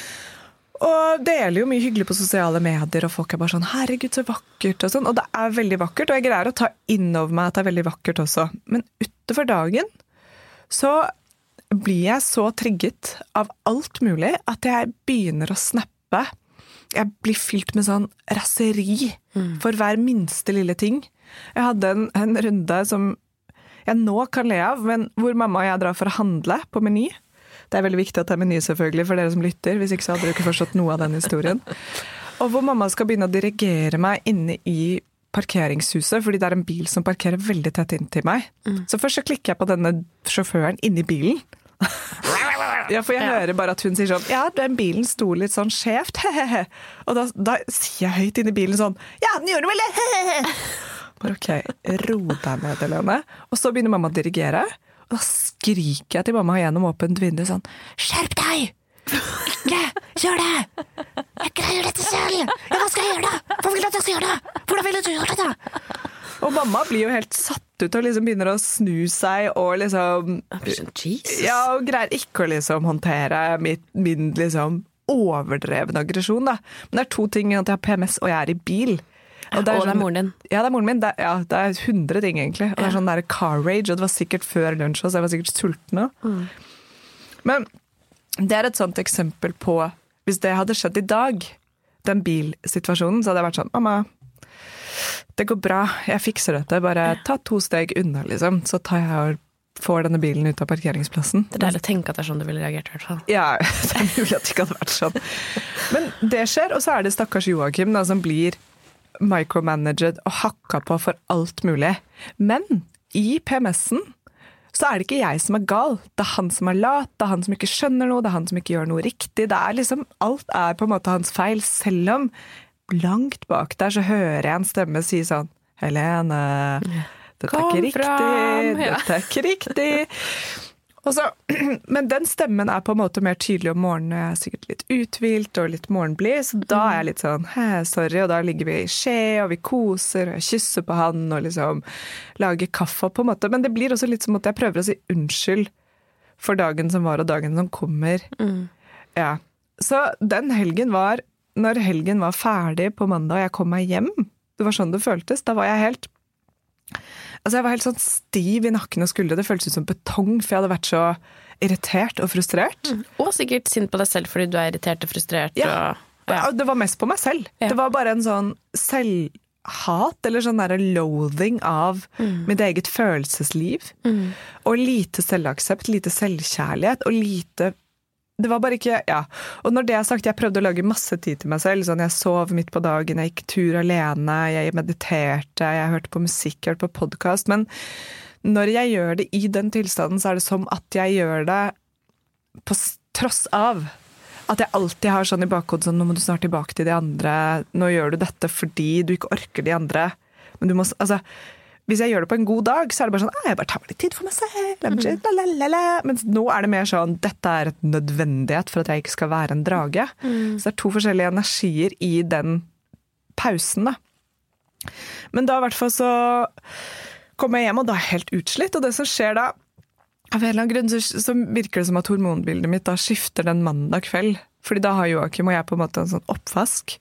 Og deler jo mye hyggelig på sosiale medier, og folk er bare sånn, herregud, så vakkert, og sånn. Og det er veldig vakkert, og jeg greier å ta inn over meg at det er veldig vakkert også. Men utenfor dagen, så blir jeg så trigget av alt mulig, at jeg begynner å snappe. Jeg blir fylt med sånn raseri mm. for hver minste lille ting. Jeg hadde en, en runde som jeg nå kan le av, men hvor mamma og jeg drar for å handle på Meny. Det er veldig viktig at det er Meny selvfølgelig for dere som lytter, hvis ikke så hadde dere ikke forstått noe av den historien. Og hvor mamma skal begynne å dirigere meg inne i parkeringshuset, fordi det er en bil som parkerer veldig tett inn til meg. Mm. Så først så klikker jeg på denne sjåføren inne i bilen. Ja, for jeg ja. hører bare at hun sier sånn, ja, den bilen sto litt sånn skjevt, hehehe. Og da, da sier jeg høyt inn i bilen sånn, ja, den gjorde det vel det, hehehe. Bare ok, ro deg med, Helene. Og så begynner mamma å dirigere, og da skriker jeg til mamma gjennom åpent vindu sånn, skjerp deg! Ikke, gjør det! Jeg greier dette selv! Ja, hva skal jeg gjøre da? Hva vil du at jeg skal gjøre da? Hvordan vil du gjøre det da? Og mamma blir jo helt satt ut og liksom begynner å snu seg og liksom Jesus. Ja, og greier ikke å liksom håndtere mitt, min liksom overdrevne aggresjon da. Men det er to ting, at jeg har P M S og jeg er i bil. Og det er, og det er moren din. Ja, det er moren min. Det er, ja, det er hundre ting egentlig. Og det er sånn der car rage, og det var sikkert før lunsj, så jeg var sikkert sulten nå. Mm. Men det er et sånt eksempel på, hvis det hadde skjedd i dag, den bilsituasjonen, så hadde jeg vært sånn, mamma, det går bra, jeg fikser dette, bare ta to steg unna liksom, så tar jeg og får denne bilen ut av parkeringsplassen. Det er deilig å tenke at det er sånn du ville reagert i hvert fall. Ja, det er mulig at det ikke hadde vært sånn. Men det skjer, og så er det stakkars Joakim da, som blir micromanaged og hakka på for alt mulig. Men i P M S-en så er det ikke jeg som er gal. Det er han som er lat, det er han som ikke skjønner noe, det er han som ikke gjør noe riktig. Det er liksom, alt er på en måte hans feil, selv om langt bak der så hører jeg en stemme si sånn, Helene, dette er ikke riktig, dette er ikke riktig. Og så, men den stemmen er på en måte mer tydelig om morgenen, jeg er sikkert litt uthvilt og litt morgenblid, så da er jeg litt sånn, hæ, sorry, og da ligger vi i skje, og vi koser, og jeg kysser på han, og liksom lager kaffe på en måte, men det blir også litt som at jeg prøver å si unnskyld for dagen som var, og dagen som kommer. Mm. Ja, så den helgen var, når helgen var ferdig på mandag, og jeg kom meg hjem, det var sånn det føltes, da var jeg helt, altså jeg var helt sånn stiv i nakken og skuldre, det føltes ut som betong, for jeg hadde vært så irritert og frustrert. Mm. Og sikkert sint på deg selv, fordi du er irritert og frustrert. Ja, og, ja. Det var mest på meg selv. Ja. Det var bare en sånn selvhat, eller sånn der loathing av mm. mitt eget følelsesliv, mm. og lite selvaksept, lite selvkjærlighet, og lite det var bare ikke, ja. Og når det er sagt, jeg prøvde å lage masse tid til meg selv, sånn jeg sov midt på dagen, jeg gikk tur alene, jeg mediterte, jeg hørte på musikk, jeg hørte på podcast, men når jeg gjør det i den tilstanden, så er det som at jeg gjør det på tross av at jeg alltid har sånn i bakhodet, sånn, nå må du snart tilbake til de andre, nå gjør du dette fordi du ikke orker de andre, men du må, altså, hvis jeg gjør det på en god dag, så er det bare sånn, jeg bare tar meg litt tid for meg selv, lalalala. Mens nå er det mer sånn, dette er et nødvendighet for at jeg ikke skal være en drage. Mm. Så det er to forskjellige energier i den pausen, da. Men da i hvert fall så kommer jeg hjem, og da er jeg helt utslitt, og det som skjer da, av en eller annen grunn, så, så virker det som at hormonbildet mitt da skifter den mandag kveld, fordi da har Joakim og jeg på en måte en sånn oppvask,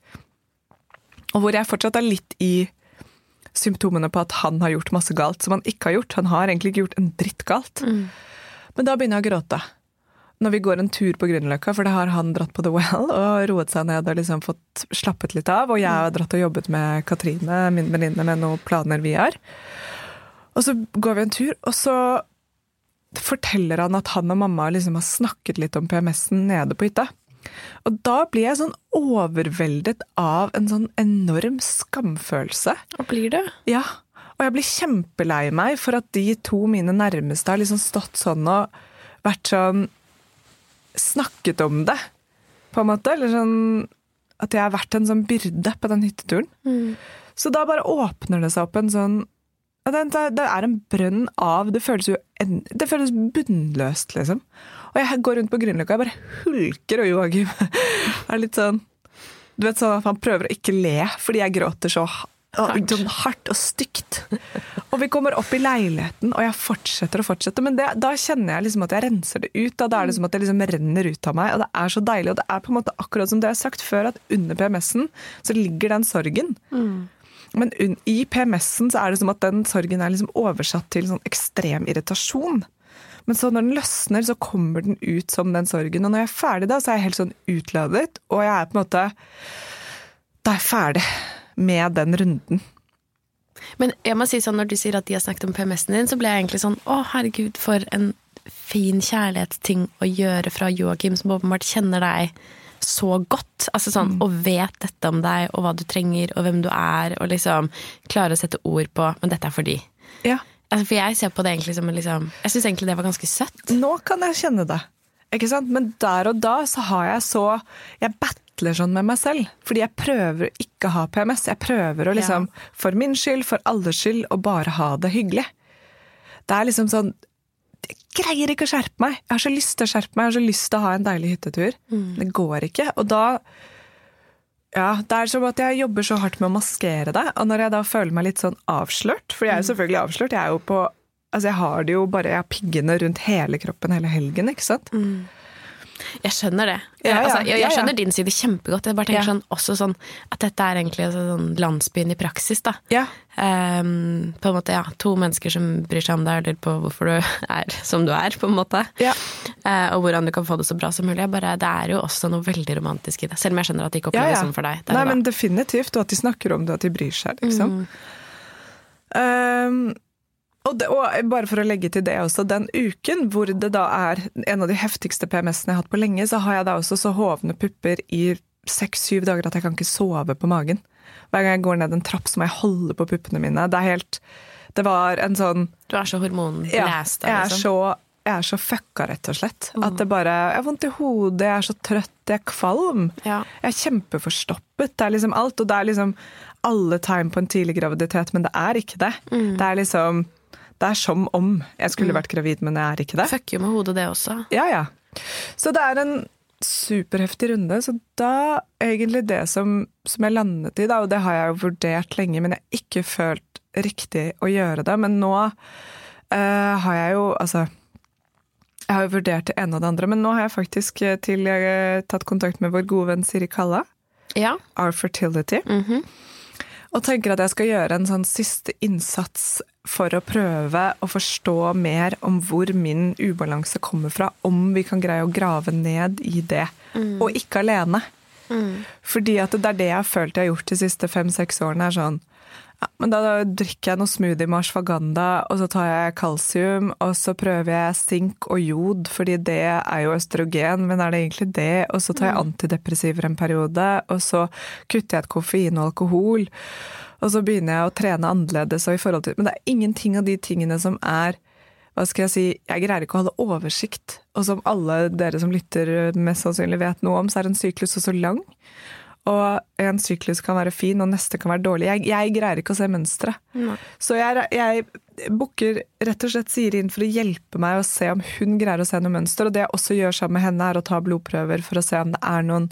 og hvor jeg fortsatt er litt i symptomene på at han har gjort masse galt som han ikke har gjort. Han har egentlig ikke gjort en dritt galt. Mm. Men da begynner jeg å gråte. Når vi går en tur på Grünerløkka, for det har han dratt på The Well og roet seg ned og liksom fått slappet litt av, og jeg har dratt og jobbet med Katrine, min venninne, med noen planer vi har. Og så går vi en tur, og så forteller han at han og mamma liksom har snakket litt om P M S-en nede på hytta. Og da blir jeg sånn overveldet av en sånn enorm skamfølelse. Hva blir det? Ja, og jeg blir kjempelei meg for at de to mine nærmeste har liksom stått sånn og vært sånn, snakket om det, på en måte, eller sånn, at jeg har vært en sånn byrde på den hytteturen. Mm. Så da bare åpner det seg opp en sånn, det er en brønn av, det føles jo, det føles bunnløst, liksom. Og jeg går rundt på Grünerløkka, jeg bare hulker, og Joakim er litt sånn, du vet sånn at han prøver å ikke le, fordi jeg gråter så hardt, sånn hardt og stygt. Og vi kommer opp i leiligheten, og jeg fortsetter og fortsetter, men det, da kjenner jeg liksom at jeg renser det ut, da, da er det som at det liksom renner ut av meg, og det er så deilig, og det er på en måte akkurat som det jeg har sagt før, at under P M S-en så ligger den sorgen. Mm. Men i P M S-en så er det som at den sorgen er liksom oversatt til sånn ekstrem irritasjon. Men så når den løsner, så kommer den ut som den sorgen. Og når jeg er ferdig da, så er jeg helt sånn utladet, og jeg er på en måte, da er jeg ferdig med den runden. Men jeg må si sånn, når du sier at de har snakket om P M S-en din, så ble jeg egentlig sånn, å herregud, for en fin kjærlighetsting å gjøre fra Joakim, som åpenbart kjenner deg så godt, altså sånn, mm. og vet dette om deg, og hva du trenger, og hvem du er, og liksom klarer å sette ord på, men dette er for de. Ja. Altså, for jeg ser på det egentlig som en liksom, jeg synes egentlig det var ganske søtt. Nå kan jeg kjenne det, ikke sant? Men der og da så har jeg så, jeg battler sånn med meg selv, fordi jeg prøver å ikke ha P M S, jeg prøver å liksom, ja. For min skyld, for alles skyld, og bare ha det hyggelig. Det er liksom sånn, jeg greier ikke å skjerpe meg. Jeg har så lyst til å skjerpe meg, jeg har så lyst til å ha en deilig hyttetur. Mm. Det går ikke, og da, ja, det er som at jeg jobber så hardt med å maskere det, og når jeg da føler meg litt sånn avslørt, for jeg er jo selvfølgelig avslørt, jeg er jo på, altså jeg har det jo bare, jeg har piggene rundt hele kroppen hele helgen, ikke sant? Mm. Jeg skjønner det. Ja, ja, altså, jeg, jeg skjønner ja, ja. din side kjempegodt. Jeg bare tenker ja. sånn, også sånn, at dette er egentlig sånn landsbyen i praksis, da. Ja. Um, på en måte, ja, to mennesker som bryr seg om deg, og lurer på hvorfor du er som du er, på en måte. Ja. Uh, og hvordan du kan få det så bra som mulig. Bare, det er jo også noe veldig romantisk i det, selv om jeg skjønner at de ikke opplever ja, ja. sånn for deg. Nei, men definitivt, og at de snakker om det, at de bryr seg, liksom. Mm. Um, Og, det, og bare for å legge til det også, den uken hvor det da er en av de heftigste P M S-ene jeg har hatt på lenge, så har jeg da også så hovne pupper i seks-syv dager at jeg kan ikke sove på magen. Hver gang jeg går ned en trapp så må jeg holde på puppene mine. Det er helt, det var en sånn... Du er så hormonblæst. Ja, jeg er så, jeg er så fucka rett og slett. Mm. At det bare, jeg har vondt i hodet, jeg er så trøtt, jeg er kvalm. Ja. Jeg er kjempeforstoppet, det er liksom alt, og det er liksom alle tegn på en tidlig graviditet, men det er ikke det. Mm. Det er liksom... det er som om jeg skulle vært gravid, men jeg er ikke det. Fuck jo med hodet det også. Ja, ja. Så det er en superheftig runde, så da egentlig det som, som jeg landet i da, og det har jeg jo vurdert lenge, men jeg har ikke følt riktig å gjøre det, men nå uh, har jeg jo, altså, jeg har jo vurdert det ene og det andre, men nå har jeg faktisk til, uh, tatt kontakt med vår gode venn Siri Kalla, ja. Our Fertility, Mhm. og tenker at jeg skal gjøre en sånn siste innsats for å prøve å forstå mer om hvor min ubalanse kommer fra, om vi kan greie å grave ned i det, mm. og ikke alene. Mm. Fordi at det er det jeg har følt jeg har gjort de siste fem-seks årene, er sånn, ja, men da, da drikker jeg noe smoothie med ashwagandha, og så tar jeg kalsium, og så prøver jeg zink og jod, fordi det er jo østrogen, men er det egentlig det? Og så tar jeg antidepressiver en periode, og så kutter jeg et koffein og alkohol, og så begynner jeg å trene annerledes, og i forhold til, men det er ingenting av de tingene som er, hva skal jeg si, jeg greier ikke å holde oversikt, og som alle dere som lytter mest sannsynlig vet noe om, så er en syklus også lang, og en syklus kan være fin, og neste kan være dårlig. Jeg, jeg greier ikke å se mønstre. Nei. Så jeg, jeg booker rett og slett Siri inn for å hjelpe meg å se om hun greier å se noe mønster, og det jeg også gjør sammen med henne er å ta blodprøver for å se om det er noen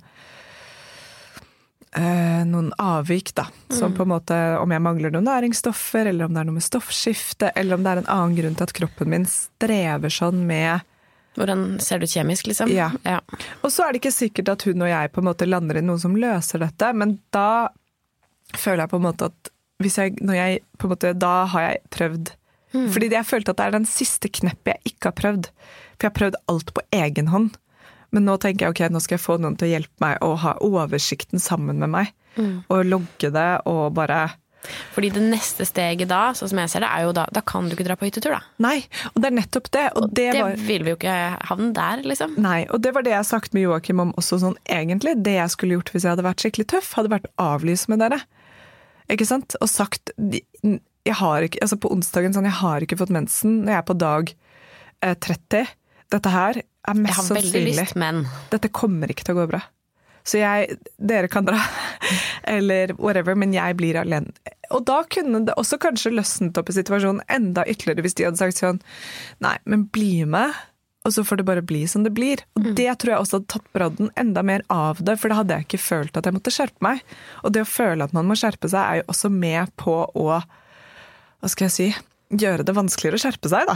eh, noen avvik da, som mm. på en måte, om jeg mangler noen næringsstoffer, eller om det er noe med stoffskifte, eller om det er en annen grunn til at kroppen min strever sånn med hvordan ser du kjemisk, liksom? Ja. ja. Og så er det ikke sikkert at hun og jeg på en måte lander i noen som løser dette, men da føler jeg på en måte at hvis jeg, når jeg på en måte, da har jeg prøvd. Mm. Fordi jeg følte at det er den siste kneppet jeg ikke har prøvd. For jeg har prøvd alt på egen hånd. Men nå tenker jeg, ok, nå skal jeg få noen til å hjelpe meg å ha oversikten sammen med meg. Mm. Og logge det, og bare Fordi det neste steget da, sånn som jeg ser det, er jo da, da kan du ikke dra på hyttetur da. Nei, og det er nettopp det. Og, og det, det var, vil vi jo ikke havne der, liksom. Nei, og det var det jeg har sagt med Joakim om også sånn, egentlig, det jeg skulle gjort hvis jeg hadde vært skikkelig tøff, hadde vært å avlyse med dere. Ikke sant? Og sagt, jeg har ikke, altså på onsdagen sånn, jeg har ikke fått mensen når jeg er på dag eh, tretti. Dette her er mest sannsynlig. Jeg har veldig lyst, men dette kommer ikke til å gå bra. Så jeg, dere kan dra, eller whatever, men jeg blir alene. Og da kunne det også kanskje løsnet opp i situasjonen enda ytterligere hvis de hadde sagt sånn, nei, men bli med, og så får det bare bli som det blir. Og det tror jeg også hadde tatt brodden enda mer av det, for da hadde jeg ikke følt at jeg måtte skjerpe meg. Og det å føle at man må skjerpe seg er jo også med på å, hva skal jeg si, gjøre det vanskeligere å skjerpe seg da.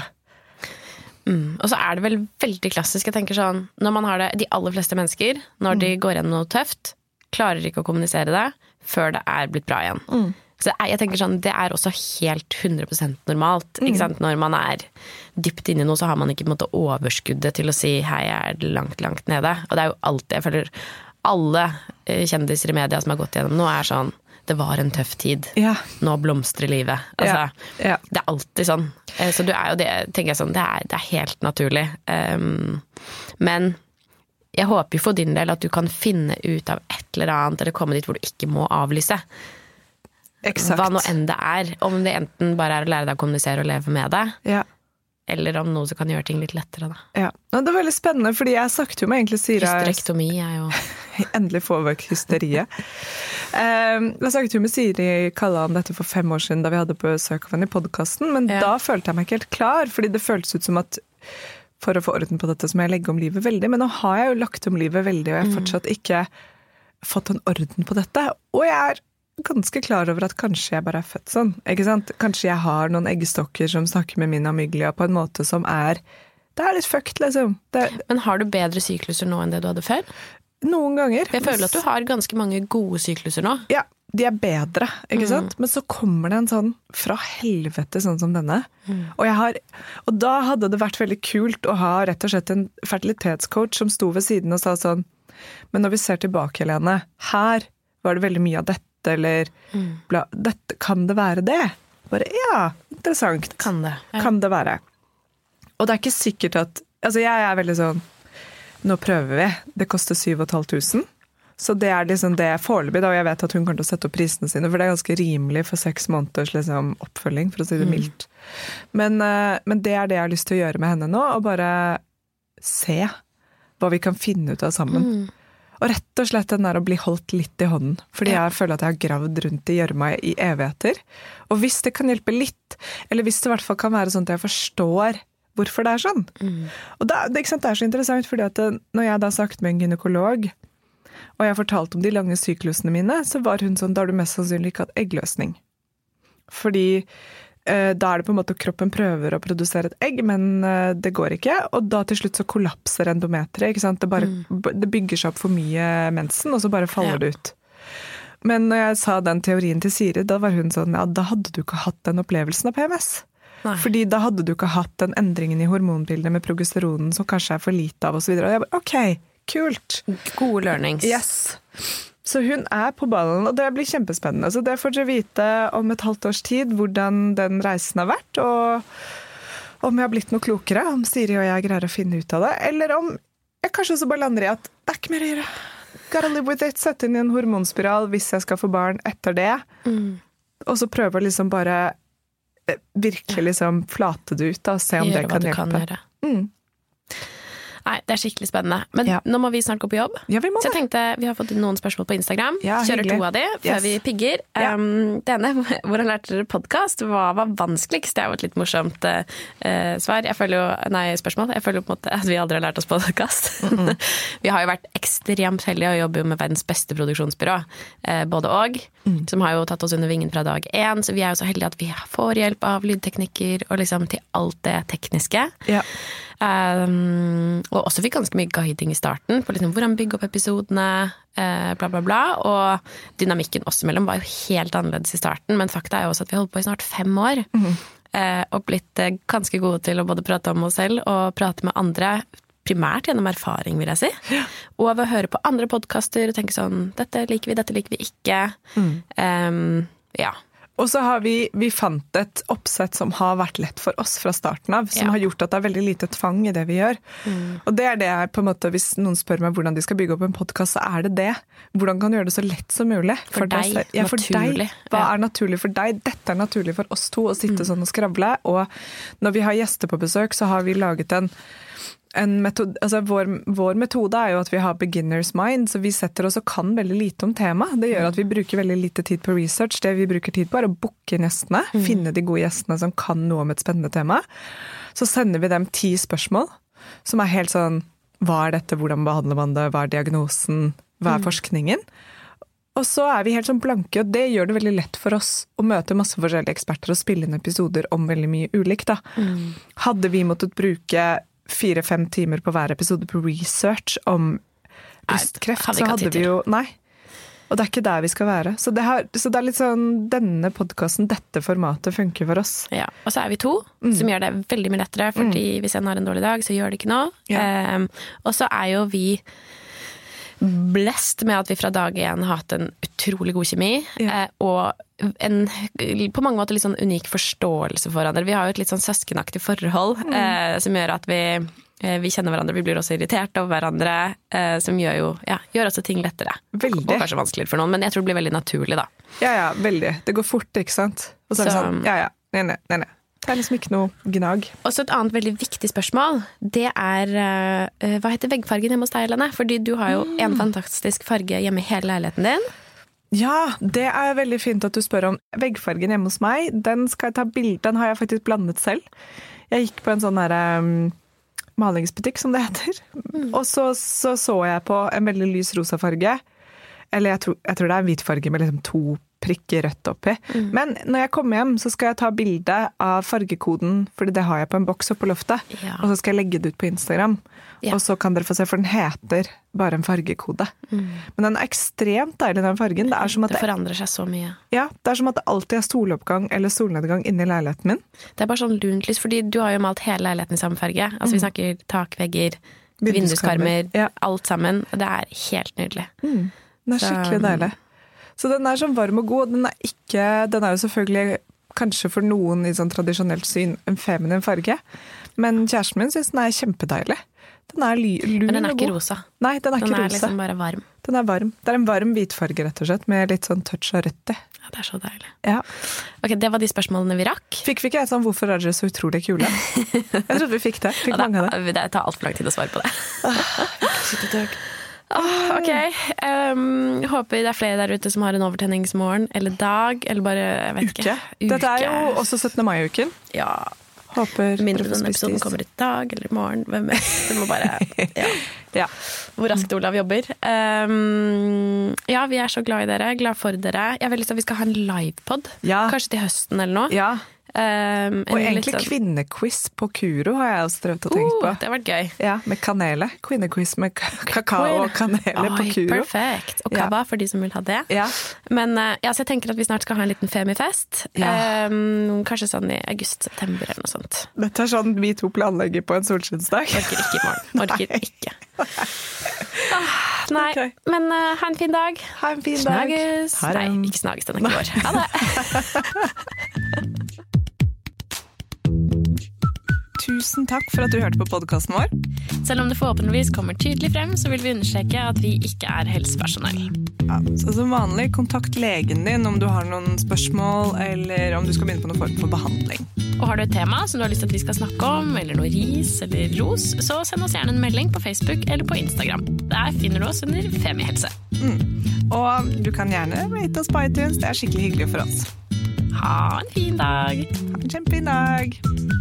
Mm. Og så er det vel veldig klassisk, jeg tenker sånn, når man har det, de aller fleste mennesker, når mm. de går gjennom noe tøft, klarer ikke å kommunisere det før det er blitt bra igjen. Mm. Så jeg, jeg tenker sånn, det er også helt hundre prosent normalt, mm. ikke sant? Når man er dypt inne i noe, så har man ikke på en måte overskuddet til å si, hei, jeg er langt, langt nede. Og det er jo alltid, jeg føler, alle kjendiser i media som har gått gjennom noe er sånn, det var en tøff tid. Ja. Nå blomstrer livet. Altså, ja. Ja. Det er alltid sånn. Så du er jo det, tenker jeg sånn, det er, det er helt naturlig. Um, men jeg håper jo for din del at du kan finne ut av et eller annet, eller komme dit hvor du ikke må avlyse. Exakt. Hva nå enn det er. Om det enten bare er å lære deg å kommunisere og leve med det, ja. Eller om noe som kan gjøre ting litt lettere da. Ja, og det er veldig spennende, fordi jeg sagt jo med egentlig Siri... Hysterektomi er jo... Endelig få vekk hysteriet. um, jeg sagt jo med Siri Kalla om dette for fem år siden, da vi hadde på besøk av henne i podcasten, men ja. Da følte jeg meg ikke helt klar, fordi det føltes ut som at for å få orden på dette så må jeg legge om livet veldig, men nå har jeg jo lagt om livet veldig, og jeg har fortsatt ikke fått en orden på dette, og jeg er ganske klar over at kanskje jeg bare er født sånn, ikke sant? Kanskje jeg har noen eggstokker som snakker med min amygdala på en måte som er, det er litt fucked, liksom. Det, men har du bedre sykluser nå enn det du hadde før? Noen ganger. Jeg føler at du har ganske mange gode sykluser nå. Ja, de er bedre, ikke sant? Mm. Men så kommer det en sånn fra helvete sånn som denne. Mm. Og, jeg har, og da hadde det vært veldig kult å ha rett og slett en fertilitetscoach som sto ved siden og sa sånn, men når vi ser tilbake, Helene, her var det veldig mye av dette, eller mm. bla, dette, kan det være det? Bare, ja, interessant. Kan det. Ja. Kan det være. Og det er ikke sikkert at, altså jeg er veldig sånn, nå prøver vi, det koster syv og et halvt tusen, så det er liksom det foreløpig da, og jeg vet at hun kommer til å sette opp prisene sine, for det er ganske rimelig for seks måneders liksom, oppfølging, for å si det mildt. Mm. Men, men det er det jeg har lyst til å gjøre med henne nå, og bare se hva vi kan finne ut av sammen. Mm. Og rett og slett den der å bli holdt litt i hånden. Fordi ja. jeg føler at jeg har gravd rundt i gjørma i evigheter. Og hvis det kan hjelpe litt, eller hvis det i hvert fall kan være sånn at jeg forstår hvorfor det er sånn. Mm. Og da, det, ikke sant, det er så interessant, fordi at det, når jeg da snakket med en gynekolog, og jeg fortalte om de lange syklusene mine, så var hun sånn, da har du mest sannsynlig ikke hatt eggløsning. Fordi eh, da er det på en måte kroppen prøver å produsere et egg, men eh, det går ikke, og da til slutt så kollapser endometeret, ikke sant? Det, bare, mm. det bygger seg opp for mye mensen, og så bare faller ja. det ut. Men når jeg sa den teorien til Siri, da var hun sånn, ja, da hadde du ikke hatt den opplevelsen av P M S. Nei. Fordi da hadde du ikke hatt den endringen i hormonbildet med progesteronen som kanskje er for lite av, og så videre. Og jeg bare, ok, kult. Gode learnings. Yes. Så hun er på ballen, og det blir kjempespennende. Så det får dere vite om et halvt års tid, hvordan den reisen har vært, og om jeg har blitt noe klokere, om Siri og jeg greier å finne ut av det, eller om jeg kanskje også bare lander i at det er ikke mer å gjøre. Gotta live with it, sette inn i en hormonspiral hvis jeg skal få barn etter det, mm. og så prøve å liksom bare virkelig liksom flate det ut da, og se om gjøre det kan hjelpe. Kan gjøre. Mm. Nei, det er skikkelig spennende. Men ja. nå må vi snart gå på jobb. Ja, vi må så jeg tenkte, vi har fått inn noen spørsmål på Instagram. Ja, Kjører hyggelig. to av de før yes. vi pigger. Ja. Um, det ene, hvordan lærte dere podcast? Hva var vanskeligst? Det er jo et litt morsomt uh, svar. Jeg føler jo, nei, spørsmål. Jeg føler jo på en måte at vi aldri har lært oss podcast. Mm-hmm. Vi har jo vært ekstremt heldige og jobber jo med verdens beste produksjonsbyrå. Uh, både og, mm. som har jo tatt oss under vingen fra dag én. Så vi er jo så heldige at vi får hjelp av lydteknikker og liksom til alt det tekniske. Ja. Um, og også fikk ganske mye guiding i starten på liksom hvordan bygge opp episodene, eh, bla bla bla, og dynamikken oss imellom var jo helt annerledes i starten, men fakta er jo også at vi har holdt på i snart fem år, mm-hmm. eh, og blitt eh, ganske gode til å både prate om oss selv og prate med andre, primært gjennom erfaring, vil jeg si, ja. og ved å høre på andre podcaster og tenke sånn, dette liker vi, dette liker vi ikke, mm. um, ja. Og så har vi, vi fant et oppsett som har vært lett for oss fra starten av, som ja. har gjort at det er veldig lite tvang i det vi gjør. Mm. Og det er det jeg på en måte, hvis noen spør meg hvordan de skal bygge opp en podcast, så er det det. Hvordan kan du gjøre det så lett som mulig? For, for deg, deg ja, for naturlig. Deg. Hva er naturlig for deg? Dette er naturlig for oss to, å sitte mm. sånn og skravle. Og når vi har gjester på besøk, så har vi laget en En metode, altså vår, vår metode er jo at vi har beginner's mind, så vi setter oss og kan veldig lite om tema. Det gjør at vi bruker veldig lite tid på research. Det vi bruker tid på er å booke gjestene, mm. finne de gode gjestene som kan noe om et spennende tema. Så sender vi dem ti spørsmål, som er helt sånn, hva er dette, hvordan behandler man det, hva er diagnosen, hva er mm. forskningen? Og så er vi helt sånn blanke, og det gjør det veldig lett for oss å møte masse forskjellige eksperter og spille inn episoder om veldig mye ulikt. Da. Mm. Hadde vi måttet bruke fire-fem timer på hver episode på research om brystkreft, så hadde vi jo... Nei, og det er ikke der vi skal være. Så det, har, så det er litt sånn, denne podcasten, dette formatet funker for oss. Ja, og så er vi to, mm. som gjør det veldig mye lettere, fordi mm. hvis en har en dårlig dag, så gjør det ikke noe. Ja. Um, og så er jo vi blest med at vi fra dag én har hatt en utrolig god kjemi, ja. eh, og en på mange måter litt sånn unik forståelse for hverandre. Vi har jo et litt sånn søskenaktig forhold, mm. eh, som gjør at vi, eh, vi kjenner hverandre, vi blir også irritert over hverandre, eh, som gjør jo, ja, gjør også ting lettere. Veldig. Og kanskje vanskeligere for noen, men jeg tror det blir veldig naturlig da. Ja, ja, veldig. Det går fort, ikke sant? Og så er det sånn, ja, ja, nei, nei, nei, nei. Det er liksom ikke noe gnag. Og så et annet veldig viktig spørsmål, det er, uh, hva heter veggfargen hjemme hos deg, Helene? Fordi du har jo mm. en fantastisk farge hjemme i hele leiligheten din. Ja, det er veldig fint at du spør om. Veggfargen hjemme hos meg, den skal jeg ta bilde, den har jeg faktisk blandet selv. Jeg gikk på en sånn her um, malingsbutikk, som det heter. Mm. Og så, så så jeg på en veldig lys rosa farge. Eller jeg tror, jeg tror det er en hvit farge med liksom to prikker rødt oppi. Mm. Men når jeg kommer hjem, så skal jeg ta bilde av fargekoden, for det har jeg på en boks oppe på loftet. Ja. Og så skal jeg legge det ut på Instagram. Ja. Og så kan dere få se, for den heter bare en fargekode. Mm. Men den er ekstremt deilig, den fargen. Det, er som at det forandrer seg så mye. Ja, det er som at det alltid er soloppgang eller solnedgang inne i leiligheten min. Det er bare sånn lunt lys, fordi du har jo malt hele leiligheten i samme farge. Altså mm. vi snakker takvegger, vinduskarmer, ja. alt sammen. Det er helt nydelig. Mm. Den er skikkelig deilig. Så den er sånn varm og god. Den er ikke, den er jo selvfølgelig kanskje for noen i sånn tradisjonelt syn en feminin farge, men kjæresten min synes den er kjempedeilig. Den er lun og god. Men den er ikke rosa. Nei, den er den ikke er rosa. Liksom bare varm. Den er varm. Det er en varm hvitfarge, rett og slett, med litt sånn touch av rødt i. Ja, det er så deilig. Ja. Ok, det var de spørsmålene vi rakk. Fikk vi ikke et sånn, hvorfor er dere så utrolig kule? Jeg trodde vi fikk det. Fikk ja, mange av det. Det tar alt for lang tid å svare på det. Oh, ok, um, håper det er flere der ute som har en overtenningsmorgen, eller dag, eller bare, jeg vet Uke. ikke. Uke. Dette er jo også syttende mai-uken. Ja. Håper mindre den episoden kommer i dag, eller i morgen. Hvem vet? Det må bare, ja. Ja. Hvor raskt Olav jobber. Um, ja, vi er så glad i dere, glad for dere. Jeg vil lyst til at vi skal ha en livepod, Ja. kanskje til høsten eller noe. Ja. Um, Og egentlig sånn... kvinnequiz på Kuro har jeg også drevet og tenkt på. Uh, det har vært gøy. Ja, med kanele. Kvinnequiz med kakao og kanele på Kuro. Perfekt. Og kaba ja. For de som vil ha det. Ja. Men ja, så jeg tenker at vi snart skal ha en liten femifest. Ja. Um, kanskje sånn i august-september eller noe sånt. Dette er sånn vi to planlegger på en solskinnsdag. Orker ikke i morgen. Orker Nei. ikke. Ah, nei, okay. Men uh, ha en fin dag. Ha en fin dag. Snages. Nei, ikke snages, den er ikke vår. Ha det. Tusen takk for at du hørte på podcasten vår. Selv om det forhåpentligvis kommer tydelig frem, så vil vi understreke at vi ikke er helsepersonell. Ja, så som vanlig, kontakt legen din om du har noen spørsmål, eller om du skal begynne på noen form for behandling. Og har du et tema som du har lyst til at vi skal snakke om, eller noe ris eller ros, så send oss gjerne en melding på Facebook eller på Instagram. Der finner du oss under Femihelse. Mm. Og du kan gjerne rate oss på iTunes, det er skikkelig hyggelig for oss. Ha en fin dag. Ha en kjempefin dag.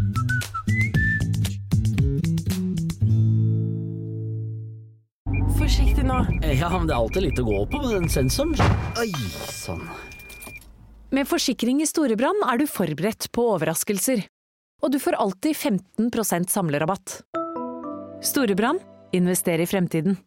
Forsiktig nå. Ja, men det er alltid litt å gå på med den sensoren. Oi, sånn. Med forsikring i Storebrand er du forberedt på overraskelser. Og du får alltid femten prosent samlerabatt. Storebrand, invester i fremtiden.